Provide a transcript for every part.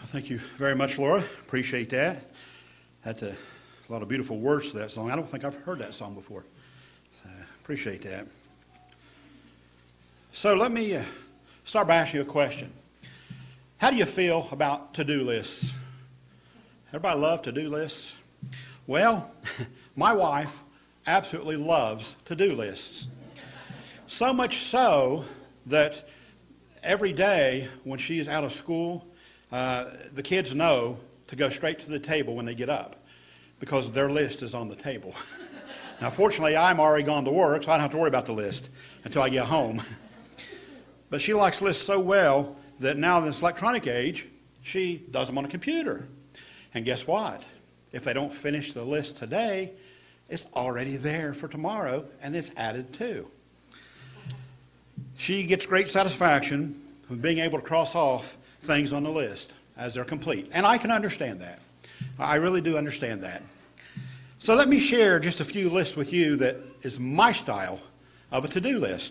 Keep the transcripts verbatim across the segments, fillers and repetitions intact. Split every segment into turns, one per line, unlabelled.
Thank you very much, Laura. Appreciate that. Had to, a lot of beautiful words to that song. I don't think I've heard that song before. So, appreciate that. So let me uh, start by asking you a question. How do you feel about to-do lists? Everybody love to-do lists? Well, my wife absolutely loves to-do lists. So much so that every day when she's out of school, uh, the kids know to go straight to the table when they get up because their list is on the table. Now, fortunately, I'm already gone to work, so I don't have to worry about the list until I get home. But she likes lists so well that now in this electronic age, she does them on a computer. And guess what? If they don't finish the list today, it's already there for tomorrow, and it's added to. She gets great satisfaction from being able to cross off things on the list as they're complete. And I can understand that. I really do understand that. So let me share just a few lists with you that is my style of a to-do list.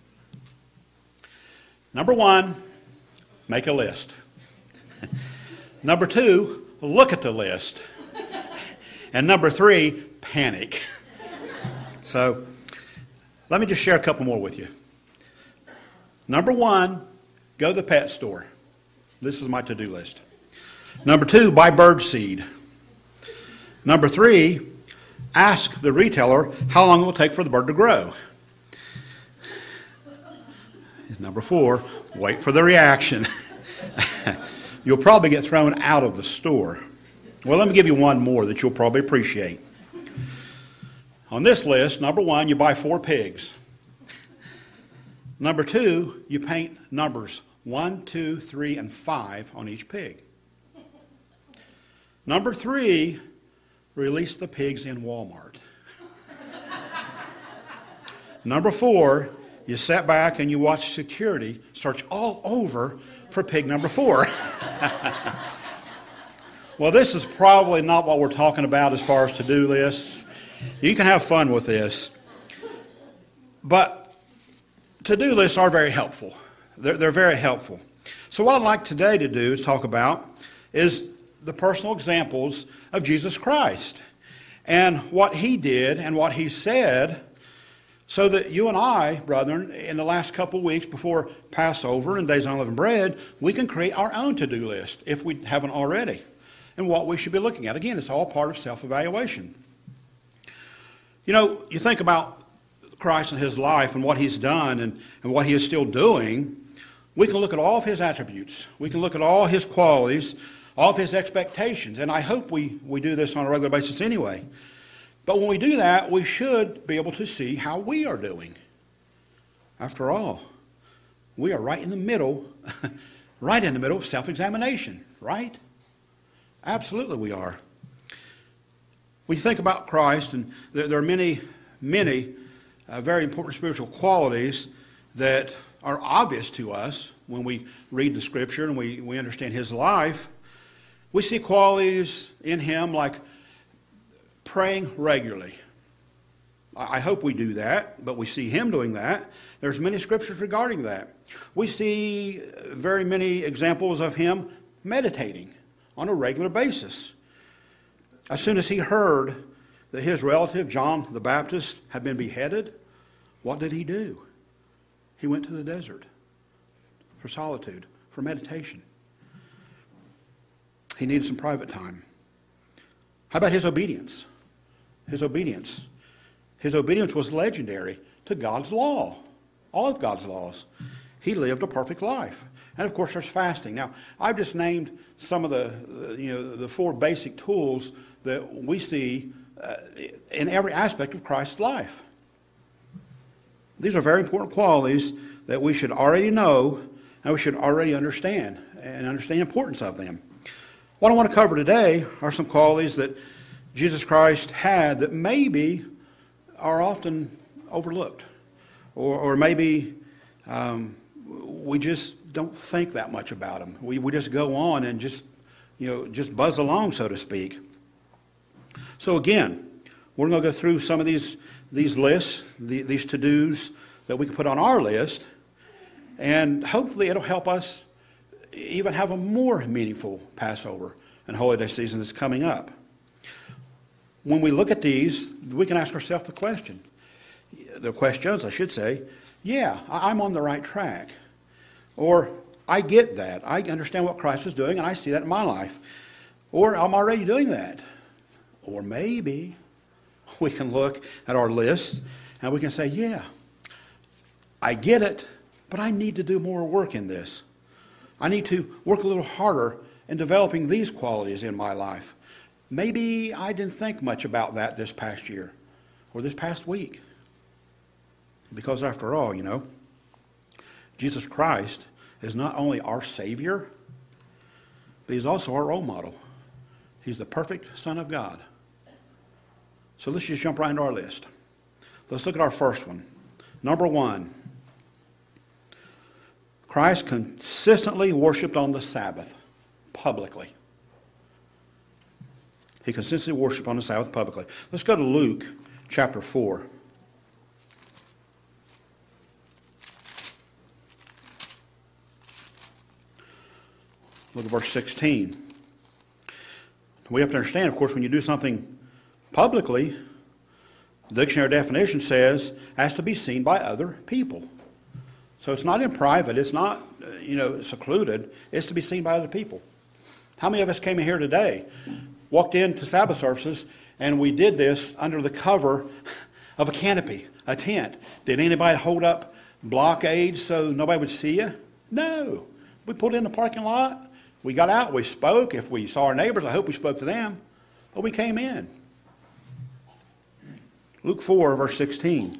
Number one, make a list. Number two, look at the list. And number three, panic. So let me just share a couple more with you. Number one, go to the pet store. This is my to-do list. Number two, buy bird seed. Number three, ask the retailer how long it will take for the bird to grow. Number four, wait for the reaction. You'll probably get thrown out of the store. Well, let me give you one more that you'll probably appreciate. On this list, number one, you buy four pigs. Number two, you paint numbers one, two, three, and five on each pig. Number three, release the pigs in Walmart. Number four, you sit back and you watch security search all over for pig number four. Well, this is probably not what we're talking about as far as to-do lists. You can have fun with this. But to-do lists are very helpful. They're, they're very helpful. So what I'd like today to do is talk about is the personal examples of Jesus Christ and what he did and what he said, so that you and I, brethren, in the last couple of weeks before Passover and Days of Unleavened Bread, we can create our own to-do list if we haven't already, and what we should be looking at. Again, it's all part of self-evaluation. You know, you think about Christ and his life and what he's done and, and what he is still doing, we can look at all of his attributes. We can look at all his qualities, all of his expectations, and I hope we, we do this on a regular basis anyway. But when we do that, we should be able to see how we are doing. After all, we are right in the middle, right in the middle of self-examination, right? Absolutely we are. When you think about Christ, and there, there are many, many uh, very important spiritual qualities that are obvious to us when we read the Scripture and we, we understand his life. We see qualities in him like praying regularly. I hope we do that, but we see him doing that. There's many scriptures regarding that. We see very many examples of him meditating on a regular basis. As soon as he heard that his relative, John the Baptist, had been beheaded, what did he do? He went to the desert for solitude, for meditation. He needed some private time. How about his obedience? His obedience. His obedience was legendary to God's law, all of God's laws. He lived a perfect life. And of course, there's fasting. Now, I've just named some of the, you know, the four basic tools that we see uh, in every aspect of Christ's life. These are very important qualities that we should already know and we should already understand and understand the importance of them. What I want to cover today are some qualities that Jesus Christ had that maybe are often overlooked, or, or maybe um, we just don't think that much about them. We, we just go on and just, you know, just buzz along, so to speak. So again, we're going to go through some of these these lists, the, these to-dos that we can put on our list, and hopefully it'll help us even have a more meaningful Passover and Holy Day season that's coming up. When we look at these, we can ask ourselves the question, the questions, I should say, yeah, I'm on the right track. Or, I get that. I understand what Christ is doing, and I see that in my life. Or, I'm already doing that. Or maybe we can look at our list and we can say, yeah, I get it, but I need to do more work in this. I need to work a little harder in developing these qualities in my life. Maybe I didn't think much about that this past year or this past week. Because after all, you know, Jesus Christ is not only our Savior, but He's also our role model. He's the perfect Son of God. So let's just jump right into our list. Let's look at our first one. Number one, Christ consistently worshiped on the Sabbath publicly. He consistently worshiped on the Sabbath publicly. Let's go to Luke chapter four. Look at verse sixteen. We have to understand, of course, when you do something publicly, the dictionary definition says it has to be seen by other people. So it's not in private, it's not, you know, secluded, it's to be seen by other people. How many of us came in here today, walked into Sabbath services, and we did this under the cover of a canopy, a tent? Did anybody hold up blockades so nobody would see you? No. We pulled in the parking lot, we got out, we spoke. If we saw our neighbors, I hope we spoke to them. But we came in. Luke four, verse sixteen.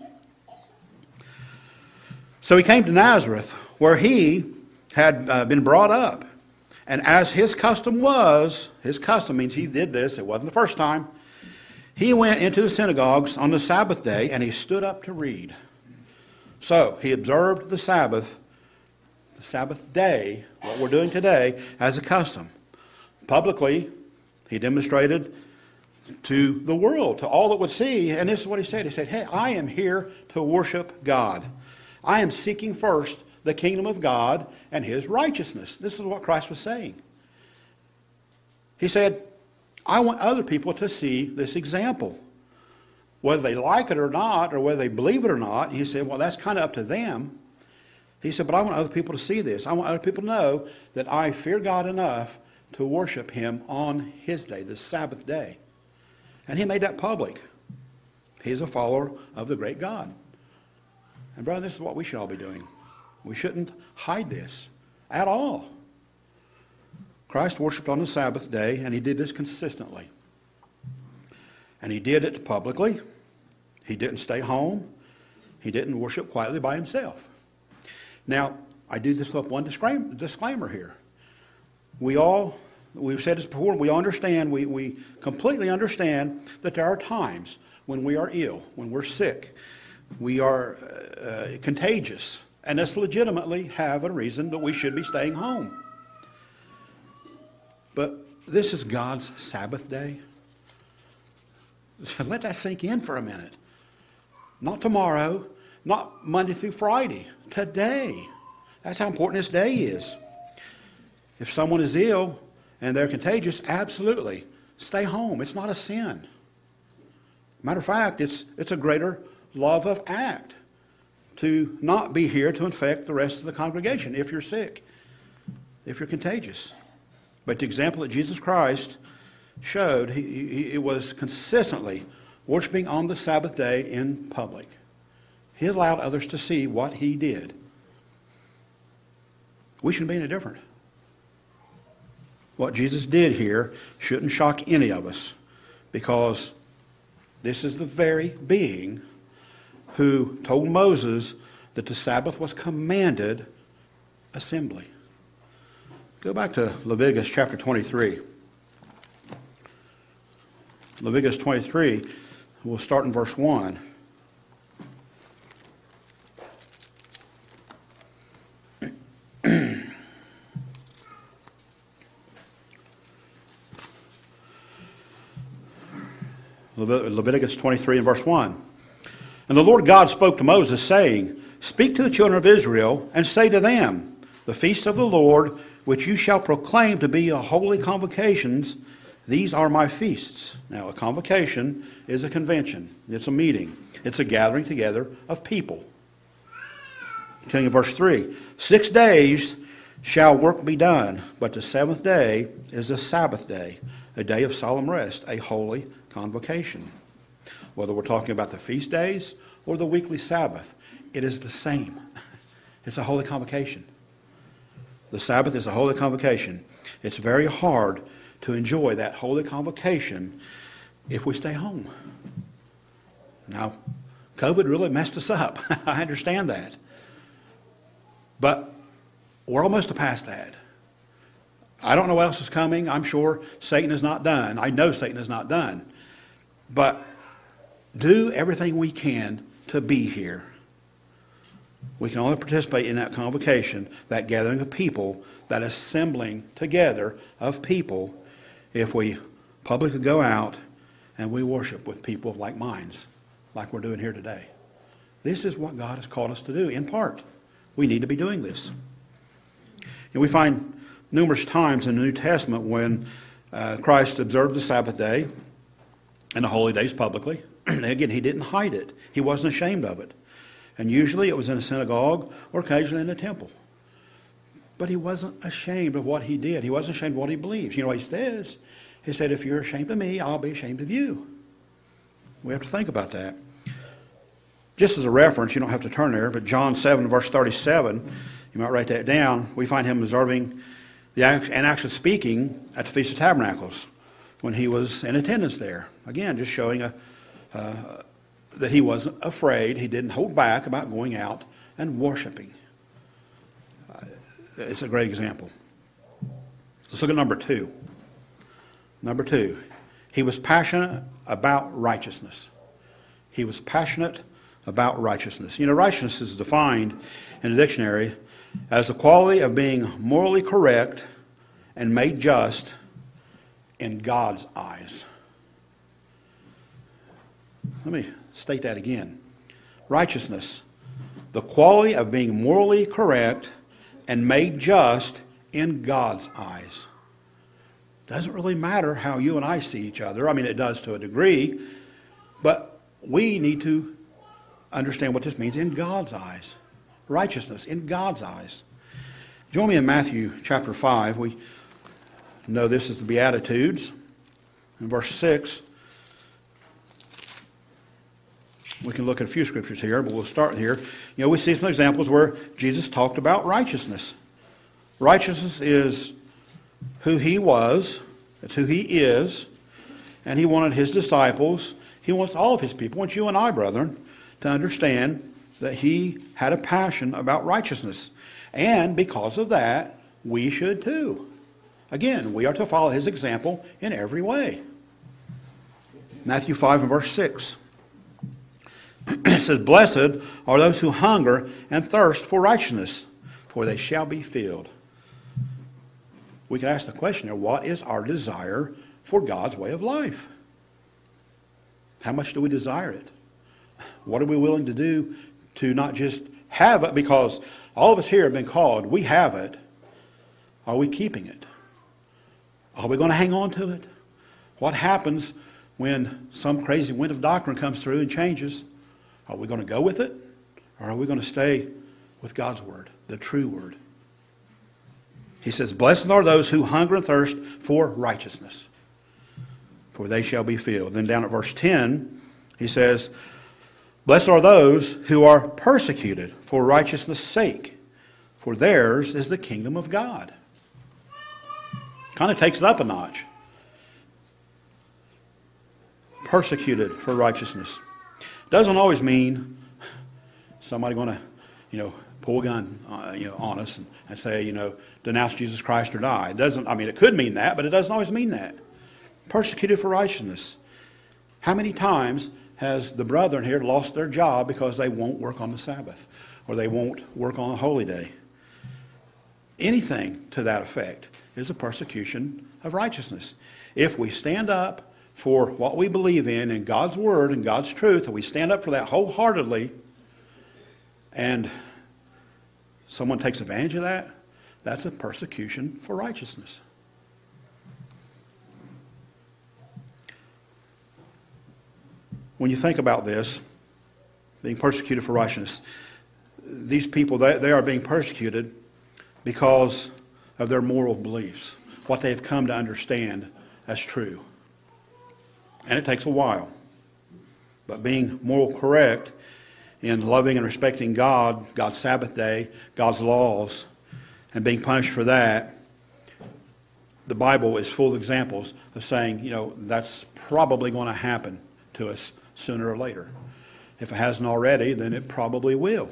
So he came to Nazareth, where he had uh, been brought up. And as his custom was, his custom means he did this, it wasn't the first time, he went into the synagogues on the Sabbath day and he stood up to read. So he observed the Sabbath, the Sabbath day, what we're doing today, as a custom. Publicly, he demonstrated to the world, to all that would see, and this is what he said. He said, hey, I am here to worship God. I am seeking first the kingdom of God and His righteousness. This is what Christ was saying. He said, I want other people to see this example. Whether they like it or not, or whether they believe it or not, he said, well, that's kind of up to them. He said, but I want other people to see this. I want other people to know that I fear God enough to worship Him on His day, the Sabbath day. And he made that public. He's a follower of the great God. And brother, this is what we should all be doing. We shouldn't hide this at all. Christ worshiped on the Sabbath day, and he did this consistently. And he did it publicly. He didn't stay home. He didn't worship quietly by himself. Now, I do this with one disclaimer here. We all, we've said this before, we understand, we, we completely understand that there are times when we are ill, when we're sick, we are uh, contagious, and this legitimately have a reason that we should be staying home. But this is God's Sabbath day. Let that sink in for a minute. Not tomorrow, not Monday through Friday. Today. That's how important this day is. If someone is ill and they're contagious, absolutely. Stay home. It's not a sin. Matter of fact, it's, it's a greater love of act to not be here to infect the rest of the congregation if you're sick, if you're contagious. But the example that Jesus Christ showed, he, he, it was consistently worshiping on the Sabbath day in public. He allowed others to see what he did. We shouldn't be any different. What Jesus did here shouldn't shock any of us, because this is the very being who told Moses that the Sabbath was commanded assembly. Go back to Leviticus chapter twenty-three. Leviticus twenty-three, we'll start in verse one. Leviticus twenty-three and verse one. And the Lord God spoke to Moses, saying, Speak to the children of Israel, and say to them, The feast of the Lord, which you shall proclaim to be a holy convocations, these are my feasts. Now, a convocation is a convention. It's a meeting. It's a gathering together of people. Continuing in verse three, six days shall work be done, but the seventh day is a Sabbath day, a day of solemn rest, a holy convocation. Whether we're talking about the feast days or the weekly Sabbath, it is the same. It's a holy convocation. The Sabbath is a holy convocation. It's very hard to enjoy that holy convocation if we stay home. Now, COVID really messed us up. I understand that. But we're almost past that. I don't know what else is coming. I'm sure Satan is not done. I know Satan is not done. But do everything we can to be here. We can only participate in that convocation, that gathering of people, that assembling together of people, if we publicly go out and we worship with people of like minds, like we're doing here today. This is what God has called us to do, in part. We need to be doing this. And we find numerous times in the New Testament when uh, Christ observed the Sabbath day and the holy days publicly. Again, he didn't hide it. He wasn't ashamed of it. And usually it was in a synagogue or occasionally in a temple. But he wasn't ashamed of what he did. He wasn't ashamed of what he believes. You know what he says? He said, if you're ashamed of me, I'll be ashamed of you. We have to think about that. Just as a reference, you don't have to turn there, but John seven, verse thirty-seven, you might write that down. We find him observing the act, and actually speaking at the Feast of Tabernacles when he was in attendance there. Again, just showing a, uh, that he wasn't afraid. He didn't hold back about going out and worshiping. Uh, it's a great example. Let's look at number two. Number two, he was passionate about righteousness. He was passionate about righteousness. You know, righteousness is defined in the dictionary as the quality of being morally correct and made just in God's eyes. Let me state that again. Righteousness, the quality of being morally correct and made just in God's eyes. Doesn't really matter how you and I see each other. I mean, it does to a degree, but we need to understand what this means in God's eyes. Righteousness in God's eyes. Join me in Matthew chapter five. We know this is the Beatitudes. In verse six, we can look at a few scriptures here, but we'll start here. You know, we see some examples where Jesus talked about righteousness. Righteousness is who he was. It's who he is. And he wanted his disciples, he wants all of his people, wants you and I, brethren, to understand that he had a passion about righteousness. And because of that, we should too. Again, we are to follow his example in every way. Matthew five and verse six. It says, blessed are those who hunger and thirst for righteousness, for they shall be filled. We can ask the question here, what is our desire for God's way of life? How much do we desire it? What are we willing to do to not just have it, because all of us here have been called, we have it. Are we keeping it? Are we going to hang on to it? What happens when some crazy wind of doctrine comes through and changes? Are we going to go with it? Or are we going to stay with God's word, the true word? He says, blessed are those who hunger and thirst for righteousness, for they shall be filled. Then down at verse ten, he says, blessed are those who are persecuted for righteousness' sake, for theirs is the kingdom of God. Kind of takes it up a notch. Persecuted for righteousness. Doesn't always mean somebody going to, you know, pull a gun, uh, you know, on us and, and say, you know, denounce Jesus Christ or die. It doesn't. I mean, it could mean that, but it doesn't always mean that. Persecuted for righteousness. How many times has the brethren here lost their job because they won't work on the Sabbath or they won't work on a holy day? Anything to that effect is a persecution of righteousness. If we stand up for what we believe in, in God's word and God's truth, and we stand up for that wholeheartedly, and someone takes advantage of that, That's a persecution for righteousness. When you think about this, being persecuted for righteousness, these people, they, they are being persecuted because of their moral beliefs, what they have come to understand as true. And it takes a while. But being moral correct in loving and respecting God, God's Sabbath day, God's laws, and being punished for that, the Bible is full of examples of saying, you know, that's probably going to happen to us sooner or later. If it hasn't already, then it probably will.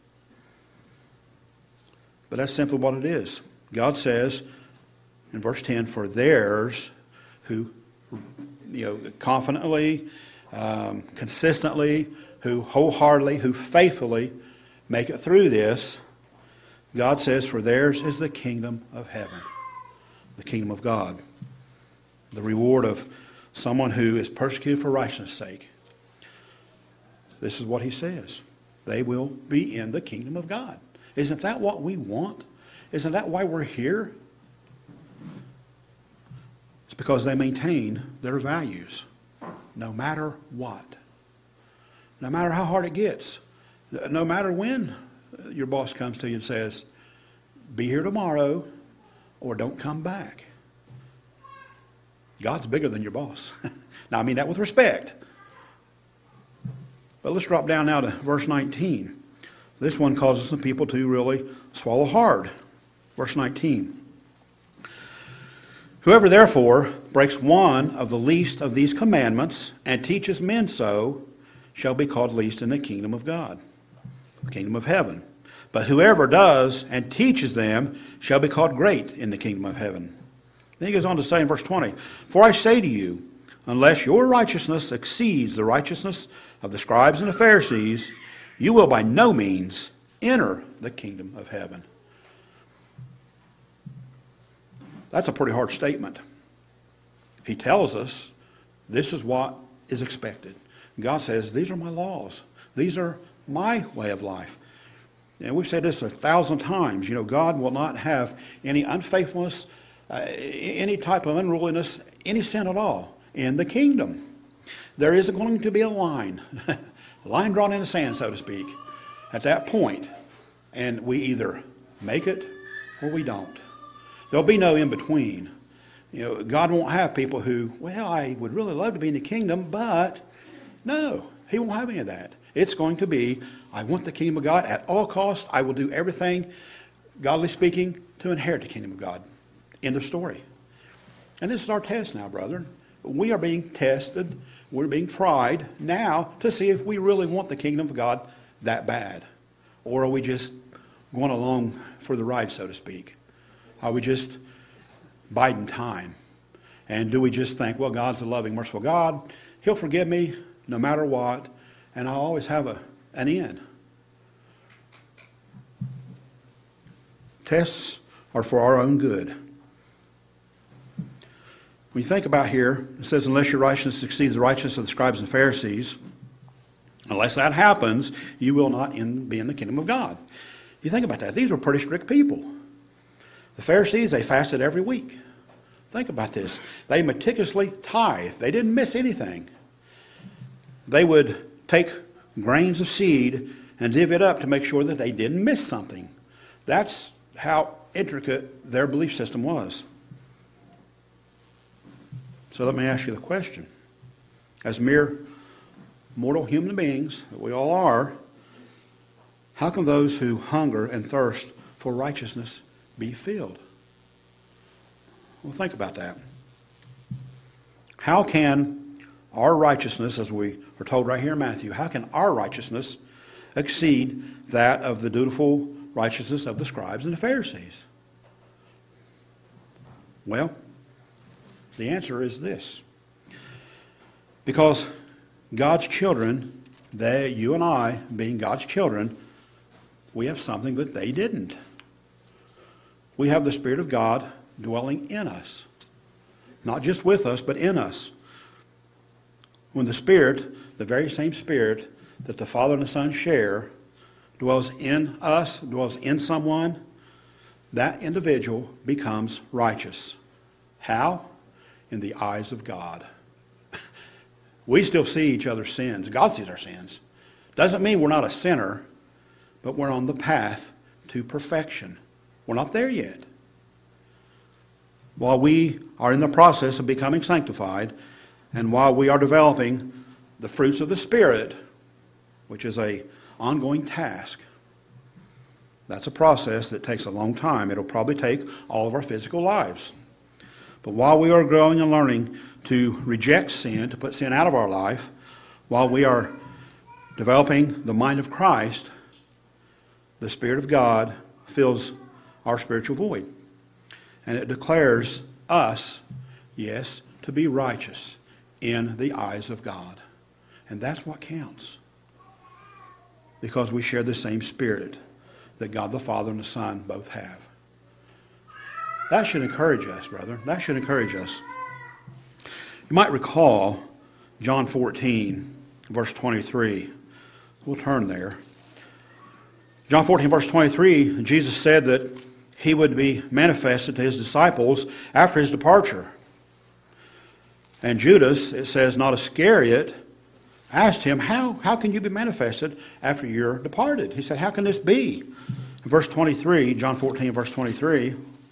But that's simply what it is. God says in verse ten, for theirs who, you know, confidently, um, consistently, who wholeheartedly, who faithfully make it through this, God says, for theirs is the kingdom of heaven, the kingdom of God. The reward of someone who is persecuted for righteousness' sake. This is what he says. They will be in the kingdom of God. Isn't that what we want? Isn't that why we're here? It's because they maintain their values, no matter what. No matter how hard it gets. No matter when your boss comes to you and says, be here tomorrow or don't come back. God's bigger than your boss. Now, I mean that with respect. But let's drop down now to verse nineteen. This one causes some people to really swallow hard. Verse nineteen. Whoever therefore breaks one of the least of these commandments and teaches men so shall be called least in the kingdom of God, the kingdom of heaven. But whoever does and teaches them shall be called great in the kingdom of heaven. Then he goes on to say in verse twenty, for I say to you, unless your righteousness exceeds the righteousness of the scribes and the Pharisees, you will by no means enter the kingdom of heaven. That's a pretty hard statement. He tells us this is what is expected. God says, these are my laws. These are my way of life. And we've said this a thousand times. You know, God will not have any unfaithfulness, uh, any type of unruliness, any sin at all in the kingdom. There is going to be a line, a line drawn in the sand, so to speak, at that point. And we either make it or we don't. There'll be no in between. You know, God won't have people who, well, I would really love to be in the kingdom, but no, he won't have any of that. It's going to be, I want the kingdom of God at all costs. I will do everything, godly speaking, to inherit the kingdom of God. End of story. And this is our test now, brethren. We are being tested. We're being tried now to see if we really want the kingdom of God that bad. Or are we just going along for the ride, so to speak? Are we just biding time? And do we just think, well, God's a loving, merciful God. He'll forgive me no matter what. And I'll always have a, an end. Tests are for our own good. When you think about here, it says, unless your righteousness exceeds the righteousness of the scribes and Pharisees, unless that happens, you will not in, be in the kingdom of God. You think about that. These were pretty strict people. The Pharisees, they fasted every week. Think about this. They meticulously tithed. They didn't miss anything. They would take grains of seed and divvy it up to make sure that they didn't miss something. That's how intricate their belief system was. So let me ask you the question. As mere mortal human beings, that we all are, how can those who hunger and thirst for righteousness be filled? Well, think about that. How can our righteousness, as we are told right here in Matthew, how can our righteousness exceed that of the dutiful righteousness of the scribes and the Pharisees? Well, the answer is this. Because God's children, they, you and I, being God's children, we have something that they didn't. We have the Spirit of God dwelling in us. Not just with us, but in us. When the Spirit, the very same Spirit that the Father and the Son share, dwells in us, dwells in someone, that individual becomes righteous. How? In the eyes of God. We still see each other's sins. God sees our sins. Doesn't mean we're not a sinner, but we're on the path to perfection. We're not there yet. While we are in the process of becoming sanctified, and while we are developing the fruits of the Spirit, which is an ongoing task, that's a process that takes a long time. It'll probably take all of our physical lives. But while we are growing and learning to reject sin, to put sin out of our life, while we are developing the mind of Christ, the Spirit of God fills our spiritual void. And it declares us, yes, to be righteous in the eyes of God. And that's what counts. Because we share the same Spirit that God the Father and the Son both have. That should encourage us, brother. That should encourage us. You might recall John fourteen, verse twenty-three. We'll turn there. John fourteen, verse twenty-three, Jesus said that he would be manifested to his disciples after his departure. And Judas, it says, not Iscariot, asked him, how, how can you be manifested after you're departed? He said, how can this be? In verse twenty-three, John fourteen, verse twenty-three,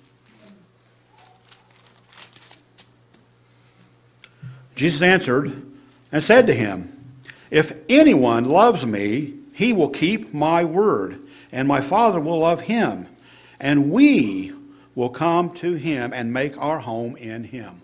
Jesus answered and said to him, if anyone loves me, he will keep my word, and my Father will love him, and we will come to him and make our home in him.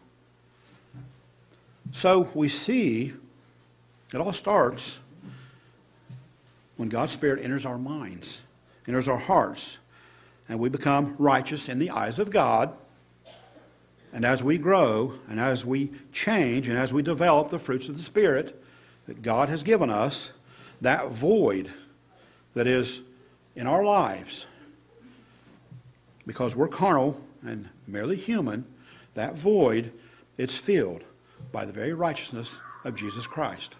So we see it all starts when God's Spirit enters our minds, enters our hearts, and we become righteous in the eyes of God. And as we grow, and as we change, and as we develop the fruits of the Spirit that God has given us, that void that is in our lives, because we're carnal and merely human, that void, it's filled by the very righteousness of Jesus Christ.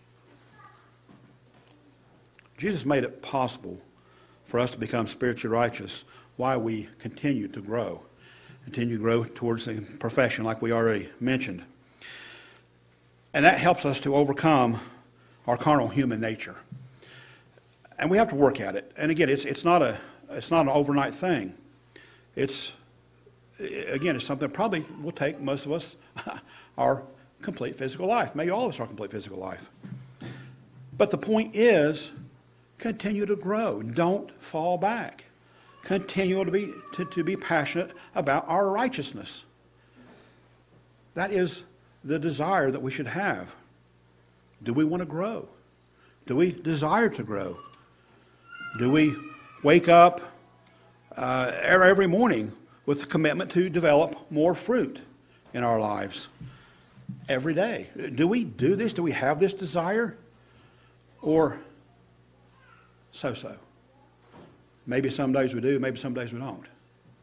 Jesus made it possible for us to become spiritually righteous while we continue to grow. Continue to grow towards the perfection like we already mentioned. And that helps us to overcome our carnal human nature. And we have to work at it. And again, it's it's not a it's not an overnight thing. It's again, it's something that probably will take most of us our complete physical life. Maybe all of us our complete physical life. But the point is, continue to grow. Don't fall back. Continue to be to, to be passionate about our righteousness. That is the desire that we should have. Do we want to grow? Do we desire to grow? Do we wake up uh, every morning with the commitment to develop more fruit in our lives every day? Do we do this? Do we have this desire? Or so-so? Maybe some days we do, maybe some days we don't.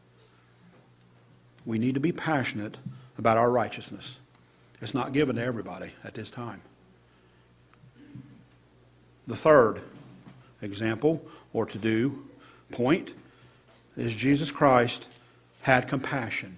We need to be passionate about our righteousness. It's not given to everybody at this time. The third example, or to-do point, is Jesus Christ had compassion.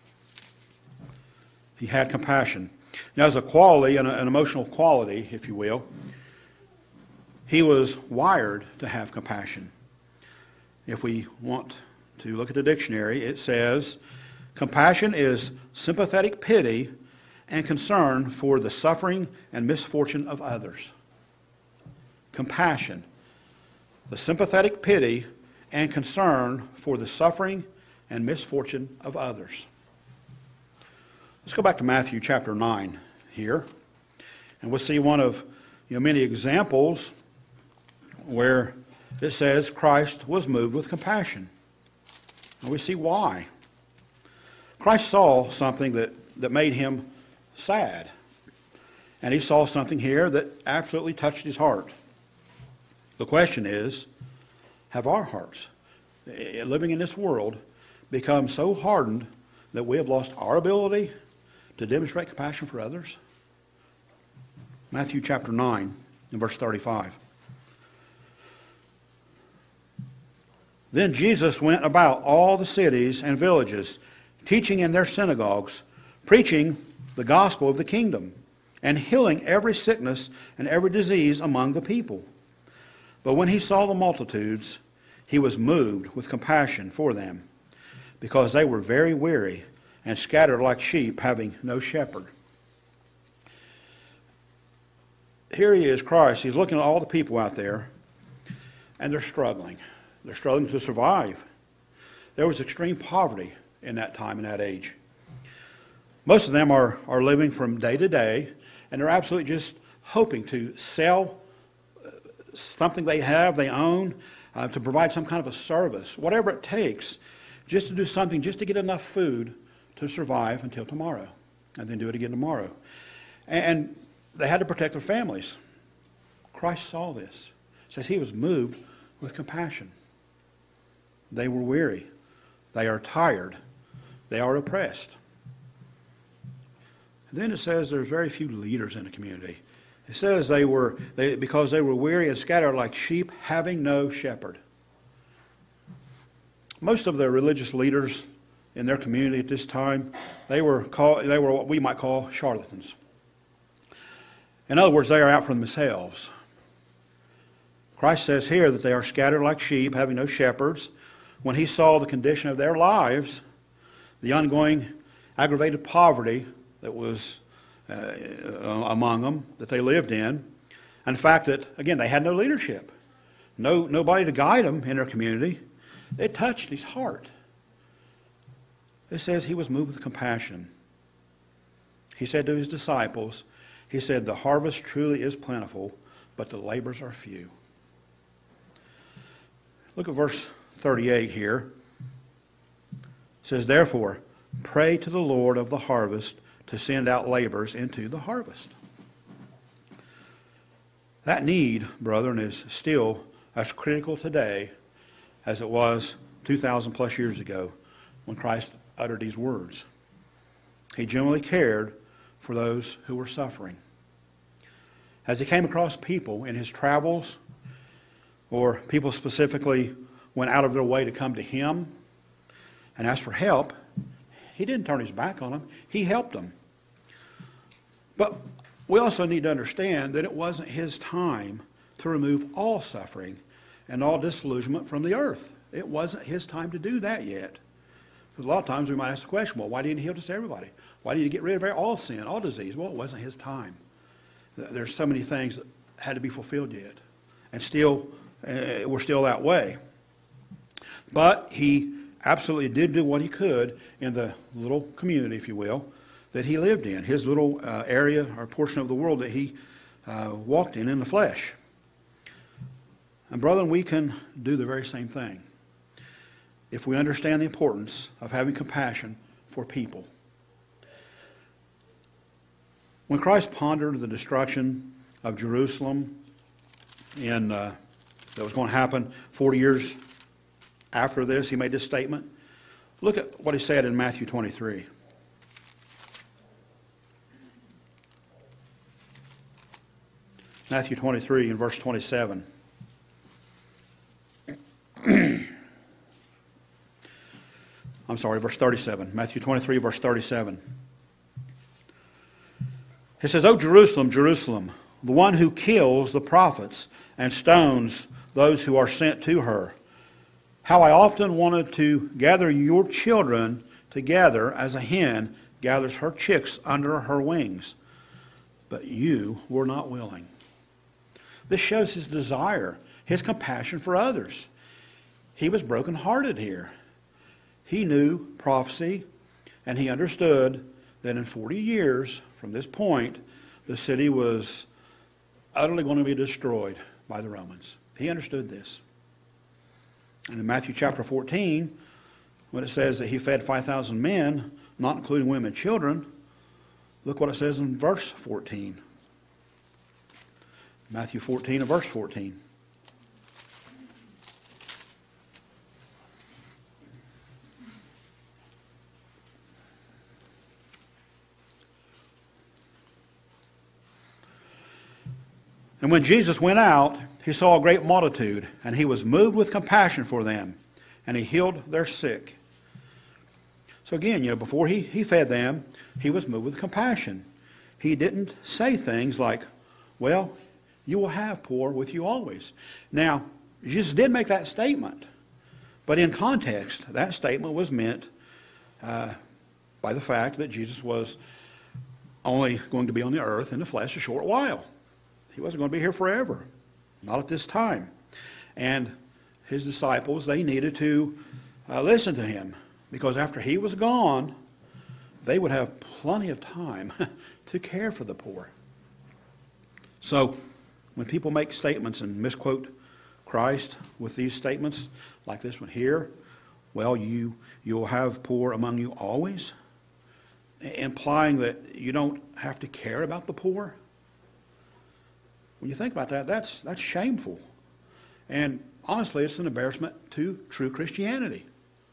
He had compassion. Now, as a quality, an, an emotional quality, if you will, he was wired to have compassion. If we want to look at the dictionary, it says, compassion is sympathetic pity and concern for the suffering and misfortune of others. Compassion, the sympathetic pity and concern for the suffering and misfortune of others. Let's go back to Matthew chapter nine here, and we'll see one of you know, many examples where it says Christ was moved with compassion. And we see why. Christ saw something that, that made him sad. And he saw something here that absolutely touched his heart. The question is, have our hearts, living in this world, become so hardened that we have lost our ability to demonstrate compassion for others? Matthew chapter nine and verse thirty-five. Then Jesus went about all the cities and villages, teaching in their synagogues, preaching the gospel of the kingdom, and healing every sickness and every disease among the people. But when he saw the multitudes, he was moved with compassion for them, because they were very weary and scattered like sheep, having no shepherd. Here he is, Christ. He's looking at all the people out there, and they're struggling. They're struggling to survive. There was extreme poverty in that time, in that age. Most of them are, are living from day to day, and they're absolutely just hoping to sell something they have, they own, uh, to provide some kind of a service, whatever it takes, just to do something, just to get enough food to survive until tomorrow, and then do it again tomorrow. And they had to protect their families. Christ saw this. It says he was moved with compassion. They were weary. They are tired. They are oppressed. And then it says there's very few leaders in the community. It says they were, they, because they were weary and scattered like sheep, having no shepherd. Most of the religious leaders in their community at this time, they were called, they were what we might call charlatans. In other words, they are out for themselves. Christ says here that they are scattered like sheep, having no shepherds. When he saw the condition of their lives, the ongoing aggravated poverty that was uh, among them, that they lived in, and the fact that, again, they had no leadership, no nobody to guide them in their community, it touched his heart. It says he was moved with compassion. He said to his disciples, he said, the harvest truly is plentiful, but the labors are few. Look at verse thirty-eight here. It says, therefore, pray to the Lord of the harvest to send out laborers into the harvest. That need, brethren, is still as critical today as it was two thousand plus years ago when Christ uttered these words. He genuinely cared for those who were suffering. As he came across people in his travels, or people specifically went out of their way to come to him and ask for help, he didn't turn his back on them. He helped them. But we also need to understand that it wasn't his time to remove all suffering and all disillusionment from the earth. It wasn't his time to do that yet. Because a lot of times we might ask the question, well, why didn't he heal just everybody? Why did he get rid of all sin, all disease? Well, it wasn't his time. There's so many things that had to be fulfilled yet. And still, uh, we're still that way. But he absolutely did do what he could in the little community, if you will, that he lived in, his little uh, area or portion of the world that he uh, walked in in the flesh. And brethren, we can do the very same thing if we understand the importance of having compassion for people. When Christ pondered the destruction of Jerusalem in, uh, that was going to happen forty years after this, he made this statement. Look at what he said in Matthew twenty-three. Matthew twenty-three and verse twenty-seven. I'm sorry, verse thirty-seven. Matthew twenty-three, verse thirty-seven. It says, O Jerusalem, Jerusalem, the one who kills the prophets and stones those who are sent to her. How I often wanted to gather your children together as a hen gathers her chicks under her wings, but you were not willing. This shows his desire, his compassion for others. He was brokenhearted here. He knew prophecy, and he understood that in forty years from this point, the city was utterly going to be destroyed by the Romans. He understood this. And in Matthew chapter fourteen, when it says that he fed five thousand men, not including women and children, look what it says in verse fourteen. Matthew fourteen and verse fourteen. And when Jesus went out, he saw a great multitude, and he was moved with compassion for them, and he healed their sick. So again, you know, before he, he fed them, he was moved with compassion. He didn't say things like, well, you will have poor with you always. Now, Jesus did make that statement, but in context, that statement was meant uh, by the fact that Jesus was only going to be on the earth in the flesh a short while. He wasn't going to be here forever, not at this time. And his disciples, they needed to uh, listen to him, because after he was gone, they would have plenty of time to care for the poor. So, when people make statements and misquote Christ with these statements, like this one here, well, you, you'll have poor among you always, implying that you don't have to care about the poor. When you think about that, that's, that's shameful. And honestly, it's an embarrassment to true Christianity.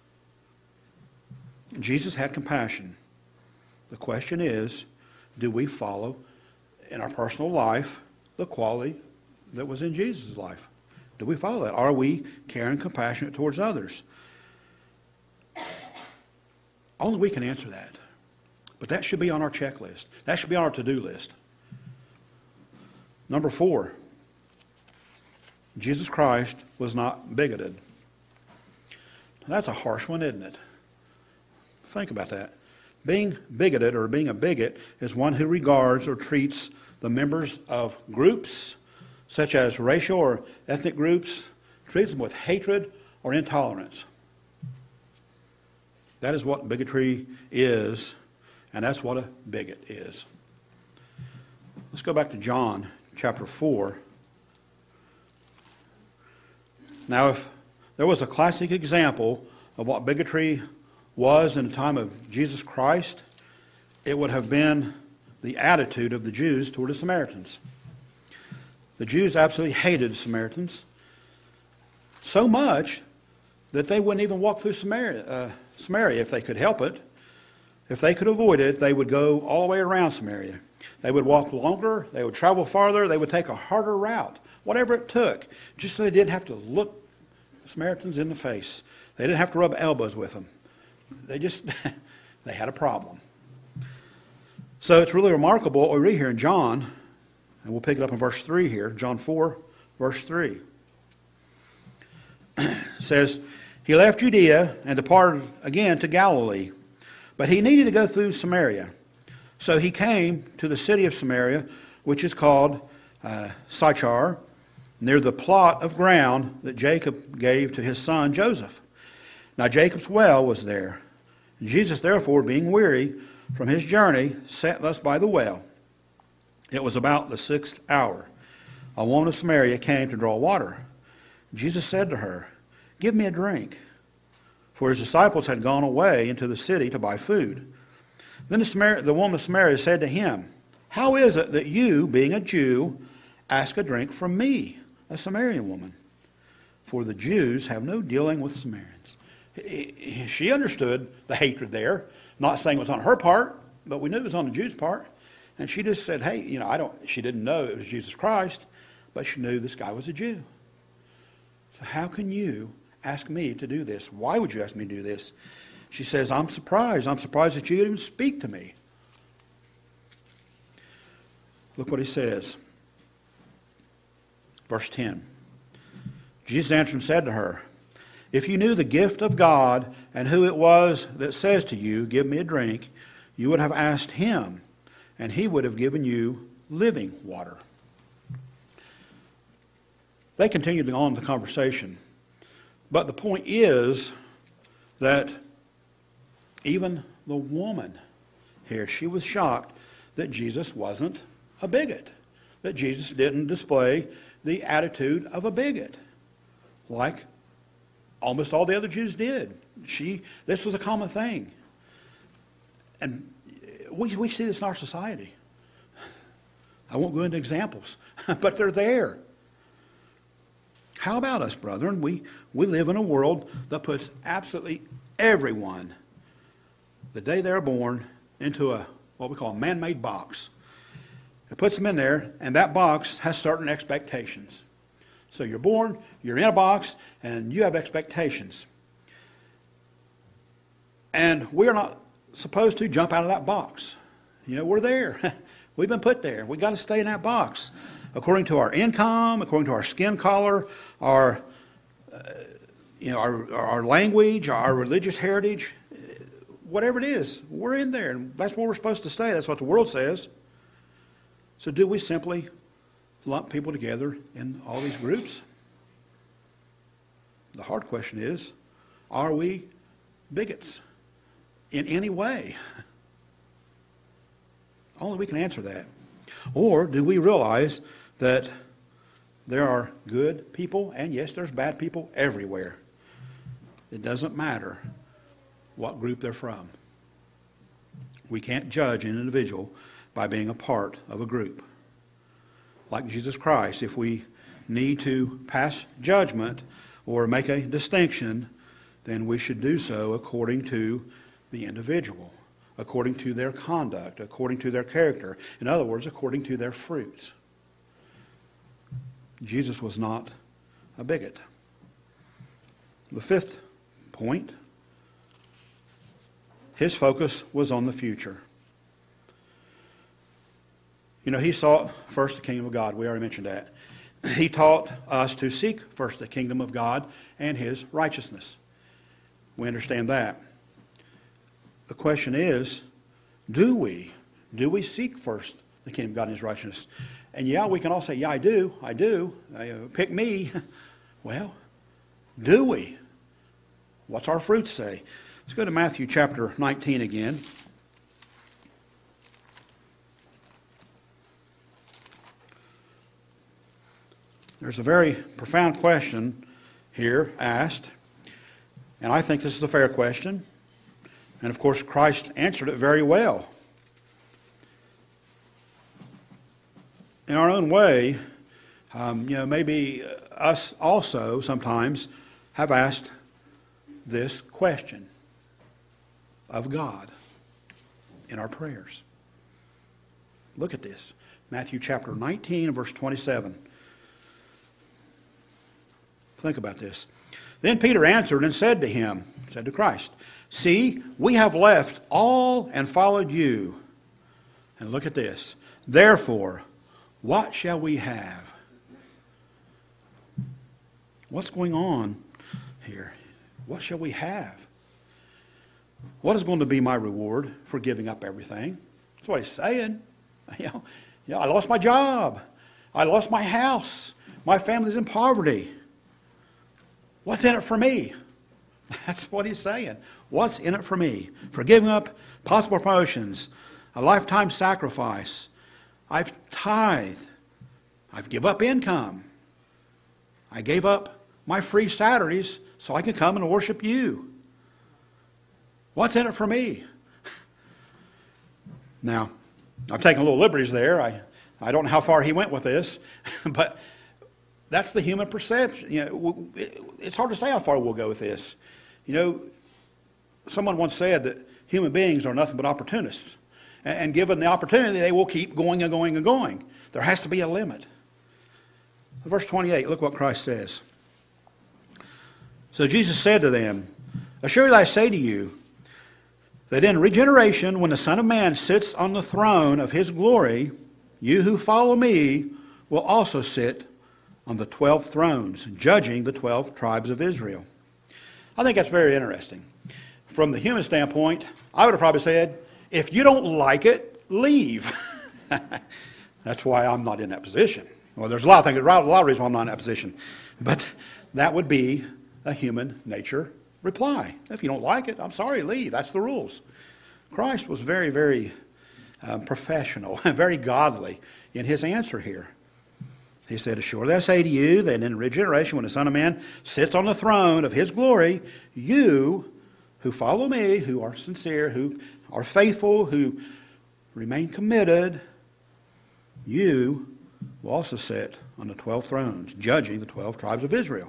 Jesus had compassion. The question is, do we follow in our personal life the quality that was in Jesus' life? Do we follow that? Are we caring, compassionate towards others? Only we can answer that. But that should be on our checklist. That should be on our to-do list. Number four, Jesus Christ was not bigoted. That's a harsh one, isn't it? Think about that. Being bigoted or being a bigot is one who regards or treats the members of groups, such as racial or ethnic groups, treats them with hatred or intolerance. That is what bigotry is, and that's what a bigot is. Let's go back to John chapter four. Now, if there was a classic example of what bigotry was in the time of Jesus Christ, it would have been the attitude of the Jews toward the Samaritans. The Jews absolutely hated the Samaritans so much that they wouldn't even walk through Samaria, uh, Samaria if they could help it. If they could avoid it, they would go all the way around Samaria. They would walk longer, they would travel farther, they would take a harder route, whatever it took, just so they didn't have to look the Samaritans in the face. They didn't have to rub elbows with them. They just, they had a problem. So it's really remarkable what we read here in John, and we'll pick it up in verse three here, John four, verse three. It says, he left Judea and departed again to Galilee, but he needed to go through Samaria. So he came to the city of Samaria, which is called uh, Sychar, near the plot of ground that Jacob gave to his son Joseph. Now Jacob's well was there. Jesus, therefore, being weary from his journey, sat thus by the well. It was about the sixth hour. A woman of Samaria came to draw water. Jesus said to her, give me a drink. For his disciples had gone away into the city to buy food. Then the, Samar- the woman of Samaria said to him, how is it that you, being a Jew, ask a drink from me, a Samaritan woman? For the Jews have no dealing with Samaritans. She understood the hatred there. Not saying it was on her part, but we knew it was on the Jews' part. And she just said, hey, you know, I don't, she didn't know it was Jesus Christ, but she knew this guy was a Jew. So how can you ask me to do this? Why would you ask me to do this? She says, I'm surprised. I'm surprised that you even speak to me. Look what he says. Verse ten. Jesus answered and said to her, if you knew the gift of God and who it was that says to you, give me a drink, you would have asked him, and he would have given you living water. They continued on the conversation. But the point is that even the woman here, she was shocked that Jesus wasn't a bigot, that Jesus didn't display the attitude of a bigot, like almost all the other Jews did. She, this was a common thing. And we, we see this in our society. I won't go into examples, but they're there. How about us, brethren? We, we live in a world that puts absolutely everyone, the day they're born, into a what we call a man-made box. It puts them in there, and that box has certain expectations. So you're born, you're in a box, and you have expectations. And we are not supposed to jump out of that box. You know, we're there. We've been put there. We've got to stay in that box. According to our income, according to our skin color, our, uh, you know, our, our language, our religious heritage, whatever it is, we're in there. And that's where we're supposed to stay. That's what the world says. So do we simply lump people together in all these groups? The hard question is, are we bigots in any way? Only we can answer that. Or do we realize that there are good people, and yes, there's bad people everywhere. It doesn't matter what group they're from. We can't judge an individual by being a part of a group. Like Jesus Christ, if we need to pass judgment or make a distinction, then we should do so according to the individual, according to their conduct, according to their character. In other words, according to their fruits. Jesus was not a bigot. The fifth point, his focus was on the future. You know, he sought first the kingdom of God. We already mentioned that. He taught us to seek first the kingdom of God and his righteousness. We understand that. The question is, do we? Do we seek first the kingdom of God and his righteousness? And yeah, we can all say, yeah, I do, I do. I, uh, pick me. Well, do we? What's our fruits say? Let's go to Matthew chapter nineteen again. There's a very profound question here asked, and I think this is a fair question. And of course, Christ answered it very well. In our own way, um, you know, maybe us also sometimes have asked this question of God in our prayers. Look at this. Matthew chapter nineteen, verse twenty-seven. Think about this. Then Peter answered and said to him, said to Christ, "See, we have left all and followed you." And look at this. "Therefore, what shall we have?" What's going on here? What shall we have? What is going to be my reward for giving up everything? That's what he's saying. You know, you know, I lost my job. I lost my house. My family's in poverty. What's in it for me? That's what he's saying. What's in it for me? For giving up possible promotions, a lifetime sacrifice. I've tithed. I've given up income. I gave up my free Saturdays so I can come and worship you. What's in it for me? Now, I've taken a little liberties there. I, I don't know how far he went with this, but that's the human perception. You know, it's hard to say how far we'll go with this. You know, someone once said that human beings are nothing but opportunists. And, and given the opportunity, they will keep going and going and going. There has to be a limit. Verse twenty-eight, look what Christ says. So Jesus said to them, "Assuredly I say to you, that in regeneration, when the Son of Man sits on the throne of his glory, you who follow me will also sit on the twelve thrones, judging the twelve tribes of Israel." I think that's very interesting. From the human standpoint, I would have probably said, if you don't like it, leave. That's why I'm not in that position. Well, there's a lot of things, a lot of reasons why I'm not in that position. But that would be a human nature reply. If you don't like it, I'm sorry, leave. That's the rules. Christ was very, very um, professional, very godly in his answer here. He said, "Assuredly I say to you that in regeneration, when the Son of Man sits on the throne of his glory, you who follow me, who are sincere, who are faithful, who remain committed, you will also sit on the twelve thrones, judging the twelve tribes of Israel."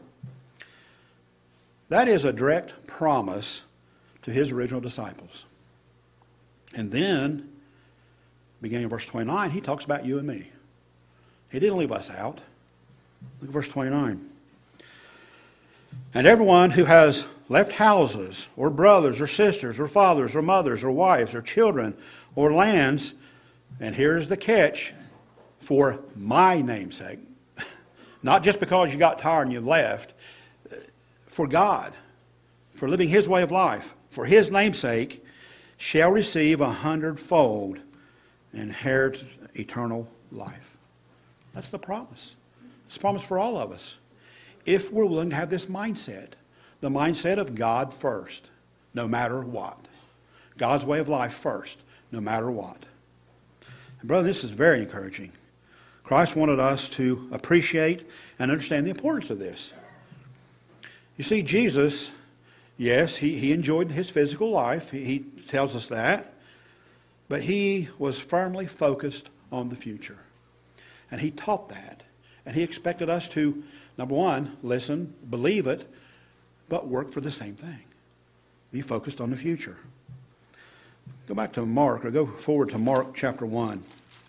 That is a direct promise to his original disciples. And then, beginning in verse twenty-nine, he talks about you and me. He didn't leave us out. Look at verse twenty-nine. "And everyone who has left houses, or brothers, or sisters, or fathers, or mothers, or wives, or children, or lands, and here's the catch, for my name's sake, not just because you got tired and you left, for God, for living His way of life, for His name's sake, shall receive a hundredfold and inherit eternal life. That's the promise. It's a promise for all of us. If we're willing to have this mindset, the mindset of God first, no matter what. God's way of life first, no matter what. And brother, this is very encouraging. Christ wanted us to appreciate and understand the importance of this. You see, Jesus, yes, he, he enjoyed his physical life. He, he tells us that. But he was firmly focused on the future. And he taught that. And he expected us to, number one, listen, believe it, but work for the same thing. Be focused on the future. Go back to Mark, or go forward to Mark chapter one.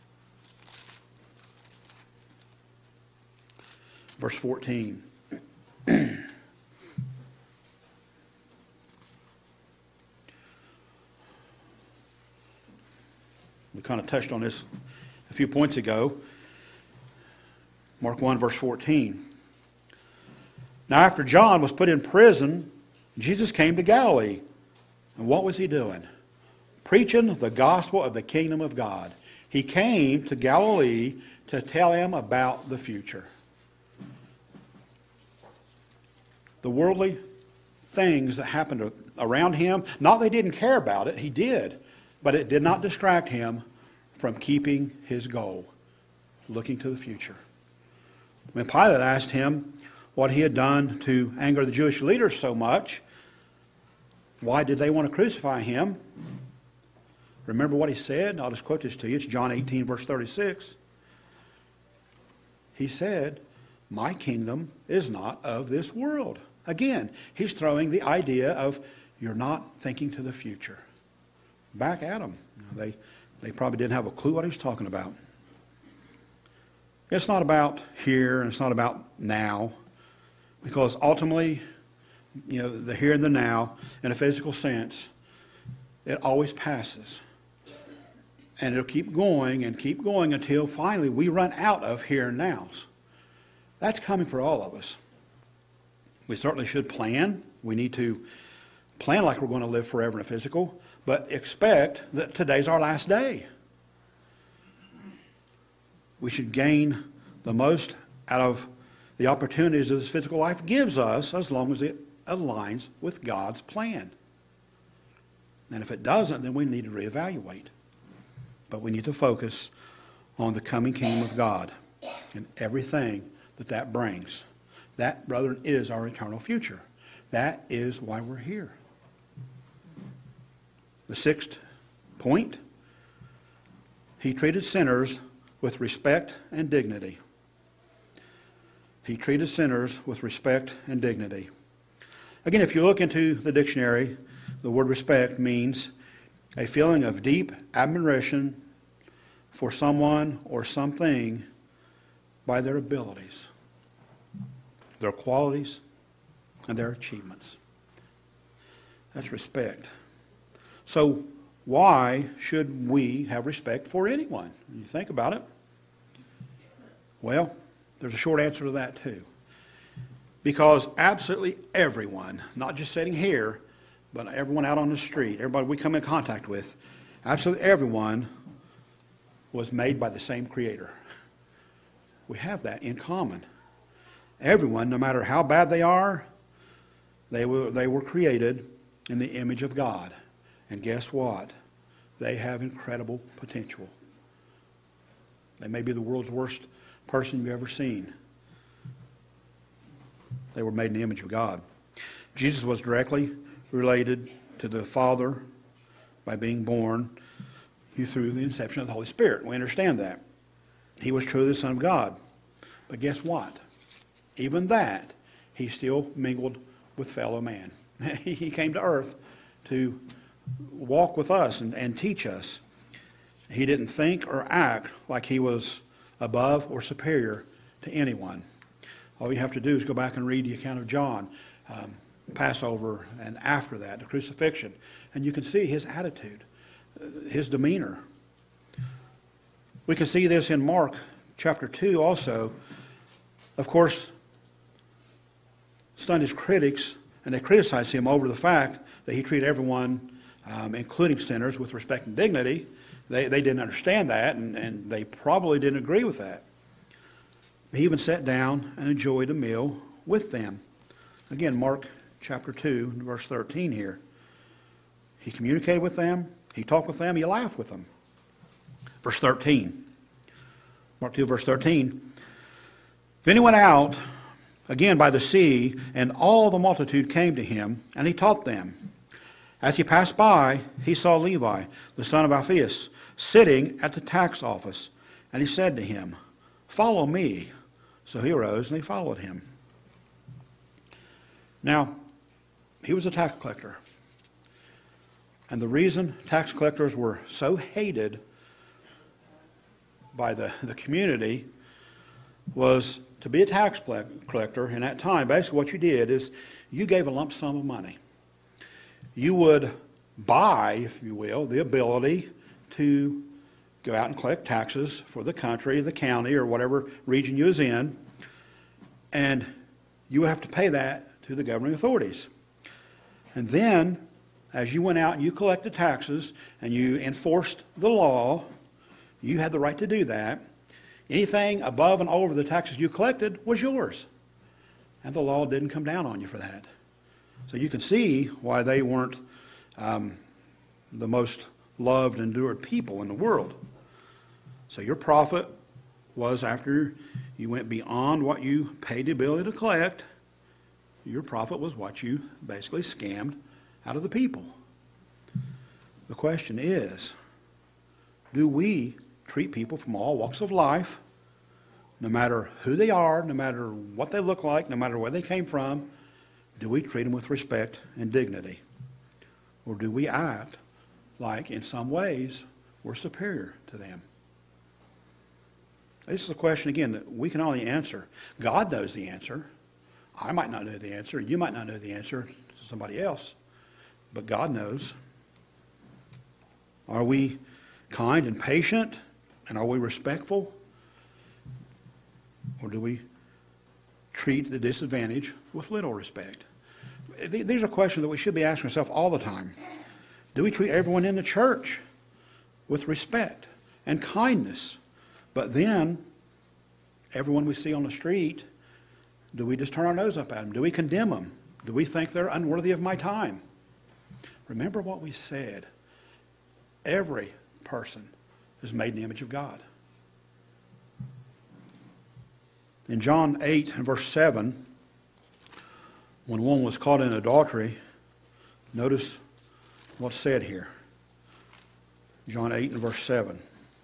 Verse fourteen. We kind of touched on this a few points ago. Mark one, verse fourteen. Now after John was put in prison, Jesus came to Galilee. And what was he doing? Preaching the gospel of the kingdom of God. He came to Galilee to tell him about the future. The worldly things that happened around him, not that he didn't care about it, he did. But it did not distract him from keeping his goal, looking to the future. When Pilate asked him what he had done to anger the Jewish leaders so much, why did they want to crucify him? Remember what he said? I'll just quote this to you. It's John eighteen, verse thirty-six. He said, "My kingdom is not of this world." Again, he's throwing the idea of you're not thinking to the future. Back at them. They, they probably didn't have a clue what he was talking about. It's not about here and it's not about now. Because ultimately, you know, the here and the now, in a physical sense, it always passes. And it'll keep going and keep going until finally we run out of here and nows. That's coming for all of us. We certainly should plan. We need to plan like we're going to live forever in a physical, but expect that today's our last day. We should gain the most out of the opportunities that this physical life gives us as long as it aligns with God's plan. And if it doesn't, then we need to reevaluate. But we need to focus on the coming kingdom of God and everything that that brings. That, brethren, is our eternal future. That is why we're here. The sixth point, he treated sinners with respect and dignity. He treated sinners with respect and dignity. Again, if you look into the dictionary, the word respect means a feeling of deep admiration for someone or something by their abilities, their qualities, and their achievements. That's respect. So why should we have respect for anyone? When you think about it, well, there's a short answer to that too. Because absolutely everyone, not just sitting here, but everyone out on the street, everybody we come in contact with, absolutely everyone was made by the same Creator. We have that in common. Everyone, no matter how bad they are, they were, they were created in the image of God. And guess what? They have incredible potential. They may be the world's worst person you've ever seen. They were made in the image of God. Jesus was directly related to the Father by being born through the inception of the Holy Spirit. We understand that. He was truly the Son of God. But guess what? Even that, he still mingled with fellow man. He came to earth to walk with us and, and teach us. He didn't think or act like he was above or superior to anyone. All you have to do is go back and read the account of John. Um, Passover and after that, the crucifixion. And you can see his attitude, his demeanor. We can see this in Mark chapter two also. Of course, stunned his critics, and they criticized him over the fact that he treated everyone, um, including sinners, with respect and dignity. They, they didn't understand that, and, and they probably didn't agree with that. He even sat down and enjoyed a meal with them. Again, Mark chapter two, verse thirteen here. He communicated with them, he talked with them, he laughed with them. Verse thirteen. Mark two, verse thirteen. Then he went out again by the sea, and all the multitude came to him, and he taught them. As he passed by, he saw Levi, the son of Alphaeus, sitting at the tax office, and he said to him, "Follow me." So he arose and he followed him. Now, he was a tax collector. And the reason tax collectors were so hated by the, the community was to be a tax collector in that time. Basically what you did is you gave a lump sum of money. You would buy, if you will, the ability to go out and collect taxes for the country, the county, or whatever region you was in, and you would have to pay that to the governing authorities. And then, as you went out and you collected taxes and you enforced the law, you had the right to do that. Anything above and over the taxes you collected was yours. And the law didn't come down on you for that. So you can see why they weren't um, the most loved and endured people in the world. So your profit was, after you went beyond what you paid the ability to collect, your profit was what you basically scammed out of the people. The question is, do we treat people from all walks of life, no matter who they are, no matter what they look like, no matter where they came from, do we treat them with respect and dignity? Or do we act like, in some ways, we're superior to them? This is a question, again, that we can only answer. God knows the answer. I might not know the answer. You might not know the answer to somebody else. But God knows. Are we kind and patient? And are we respectful? Or do we treat the disadvantaged with little respect? These are questions that we should be asking ourselves all the time. Do we treat everyone in the church with respect and kindness? But then, everyone we see on the street, do we just turn our nose up at them? Do we condemn them? Do we think they're unworthy of my time? Remember what we said. Every person is made in the image of God. In John eight and verse seven, when one was caught in adultery, notice what's said here. John eight and verse seven.